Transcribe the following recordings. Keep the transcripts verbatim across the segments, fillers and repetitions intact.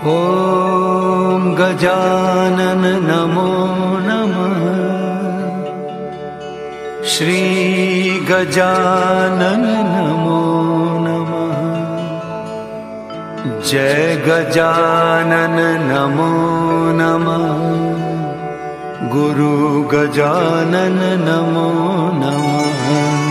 ॐ गजानन नमो नमः। श्री गजानन नमो नमः। जय गजानन नमो नमः। गुरु गजानन नमो नमः।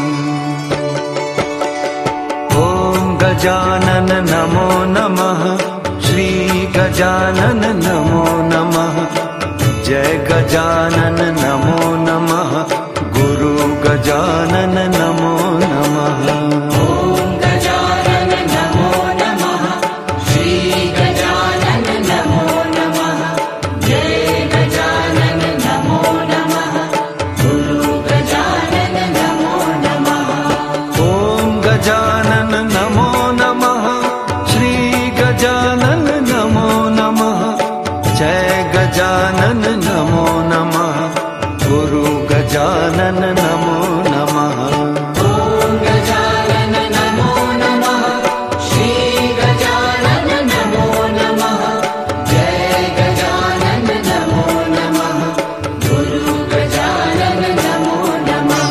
ॐ गजानन नमो नमः। श्री गजानन नमो नमः। जय गजानन नमो नमः। गुरु गजानन नमो नमः। ॐ गजानन नमो नमः। श्री गजानन नमो नमः। जय गजानन नमो नमः। गुरु गजानन नमो नमः। ॐ गजानन नमो नमः। श्री गजानन नमो नमः। जय गजानन नमो नमः। गुरु गजानन नमो नमः। ॐ गजानन नमो नमः। श्री गजानन नमो नमः। जय गजानन नमो नमः। गुरु गजानन नमो नमः।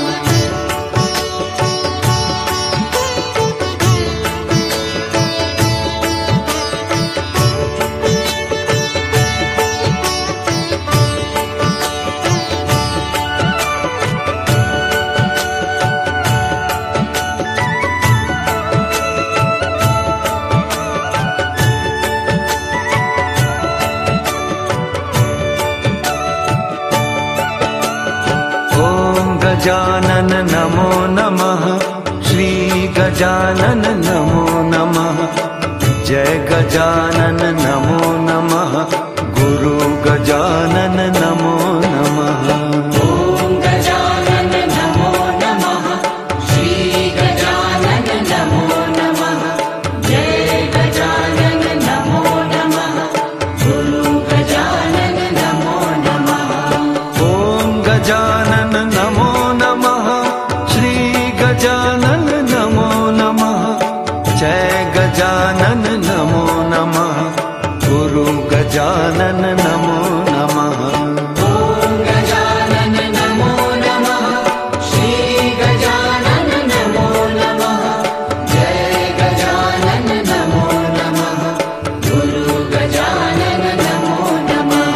गजानन नमो नमः। श्री गजानन नमो नमः। जय गजानन नमो नमः। गुरु गजानन नमो नमः। ॐ गजानन नमो नमः। श्री गजानन नमो नमः। जय गजानन नमो नमः। गुरु गजानन नमो नमः। ॐ गजानन नमो नमः। श्री गजानन नमो नमः। जय गजानन नमो नमः। गुरु गजानन नमो नमः। ॐ गजानन नमो नमः। श्री गजानन नमो नमः। जय गजानन नमो नमः। गुरु गजानन नमो नमः।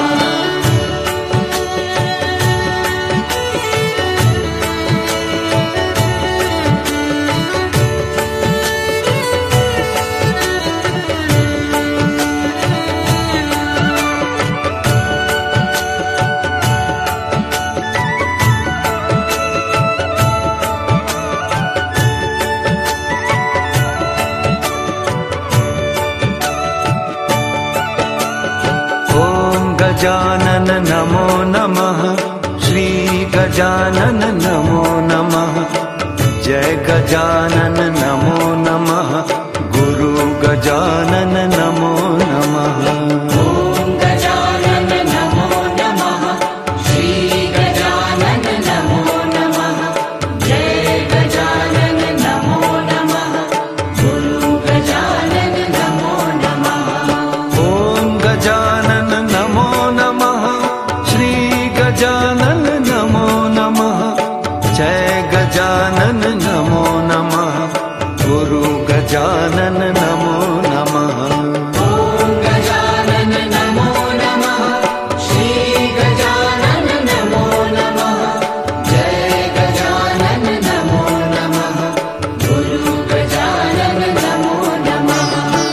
गजानन नमो नमः। श्री गजानन नमो नमः। जय गजानन नमो नमः। गुरु गजानन नमो नमः। ॐ गजानन नमो नमः। श्री गजानन नमो नमः। जय गजानन नमो नमः। गुरु गजानन नमो नमः। ॐ गजानन नमो नमः। श्री गजानन नमो नमः। जय गजानन नमो नमः। गुरु गजानन नमो नमः। ॐ गजानन नमो नमः। श्री गजानन नमो नमः। जय गजानन नमो नमः। गुरु गजानन नमो नमः।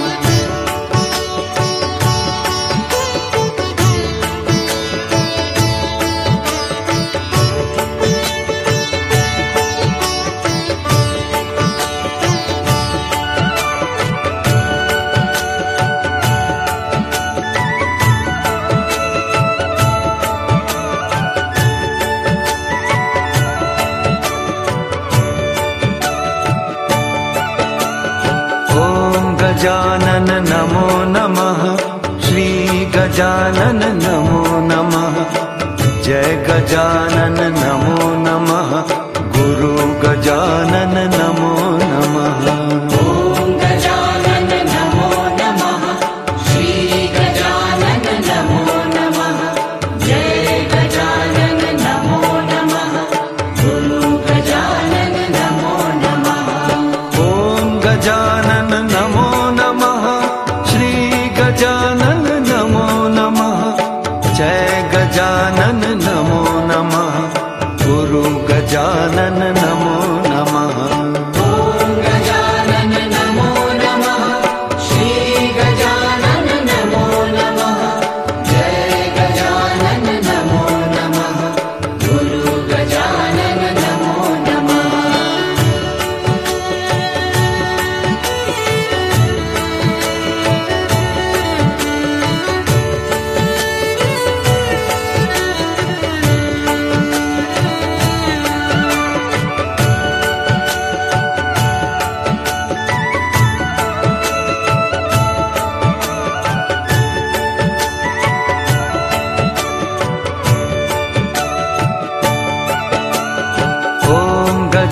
गजानन नमो नमः। श्री गजानन नमो नमः। जय गजानन नमो नमः। गुरु गजानन नमो नमः। ॐ गजानन नमो नमः। श्री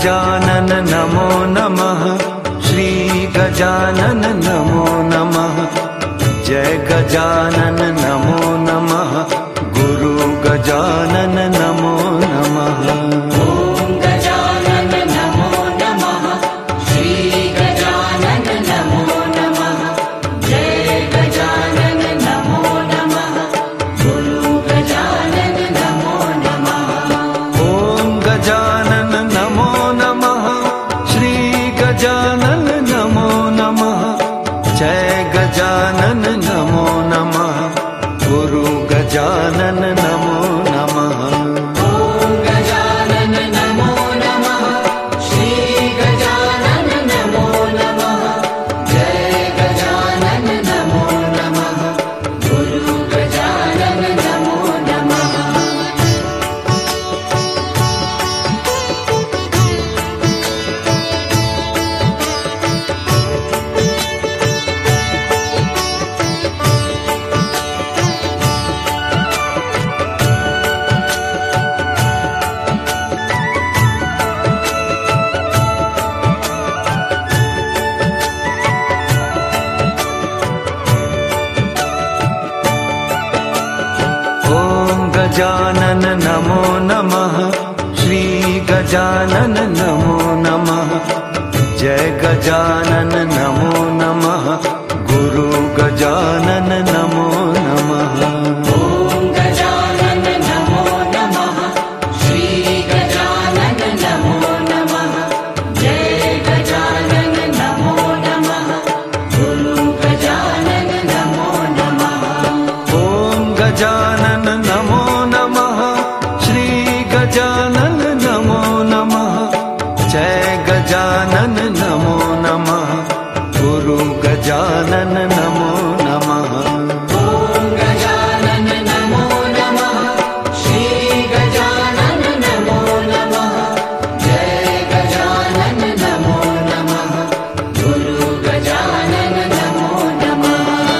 गजानन नमो नमः, श्री गजानन नमो नमः, जय गजानन नमो नमः, गुरु गजानन नमो नमः। ॐ गजानन नमो नमः, श्री गजानन नमो नमः, जय गजानन नमो नमः, गुरु गजानन नमो नमः। ॐ गजानन नमो नमः, श्री गजानन नमो नमः, जय गजानन नमो नमः, गुरु गजानन नमो नमः। ॐ गजानन नमो नमः, श्री गजानन नमो नमः, जय गजानन नमो नमः, गुरु गजानन नमो नमः। ॐ गजानन नमो नमः, श्री गजानन नमो नमः, जय गजानन नमो नमः, गुरु गजानन नमो नमः। ॐ गजानन नमो नमः, श्री गजानन नमो नमः, जय गजानन नमो नमः, गुरु गजानन नमो नमः। ॐ गजानन नमो नमः, श्री गजानन नमो नमः, जय गजानन नमो नमः, गुरु गजानन नमो नमः। ॐ गजानन नमो नमः, श्री गजानन नमो नमः, जय गजानन नमो नमः, गुरु गजानन नमो नमः।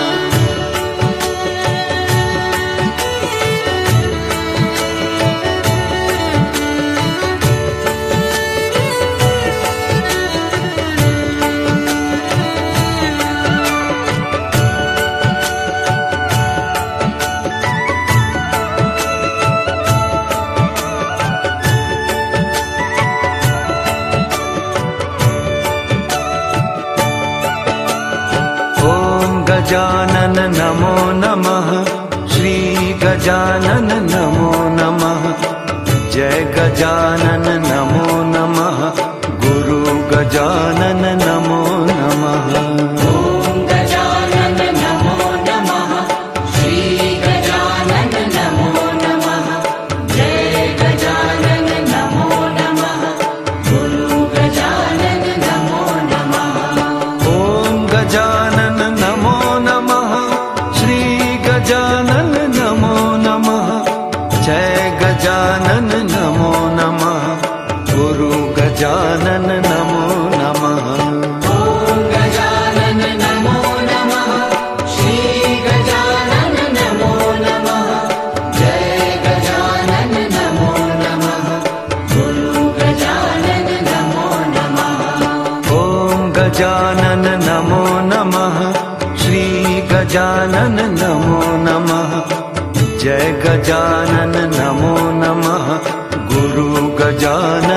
ॐ गजानन नमो नमः, श्री गजानन नमो नमः, जय गजानन नमो नमः, गुरु गजानन नमो नमः। ॐ गजानन नमो नमः, श्री गजानन नमो नमः, जय गजानन नमो नमः, गुरु गजानन नमो नमः। ॐ गजानन नमो नमः, श्री गजानन नमो नमः, जय गजानन नमो नमः, गुरु गजानन नमो नमः। ॐ गजानन नमो नमः, श्री गजानन नमो नमः, जय गजानन नमो नमः, गुरु गजानन नमो नमः। ॐ गजानन नमो नमः, श्री गजानन नमो नमः, जय गजानन नमो नमः, गुरु गजानन